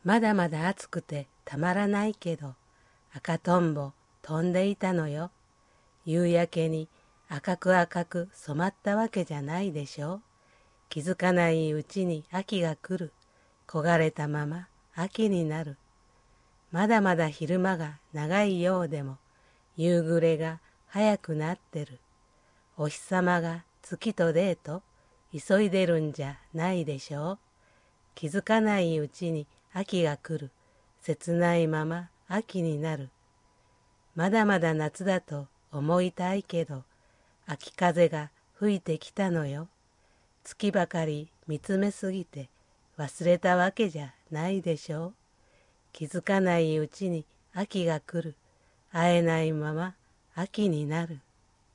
まだまだ暑くてたまらないけど、赤とんぼ飛んでいたのよ。夕焼けに赤く赤く染まったわけじゃないでしょ。気づかないうちに秋が来る。焦がれたまま秋になる。まだまだ昼間が長いようでも、夕暮れが早くなってる。お日様が月とデート、急いでるんじゃないでしょう。気づかないうちに秋が来る。切ないまま秋になる。まだまだ夏だと思いたいけど、秋風が吹いてきたのよ。月ばかり見つめすぎて忘れたわけじゃないでしょう。気づかないうちに秋が来る。会えないまま秋になる。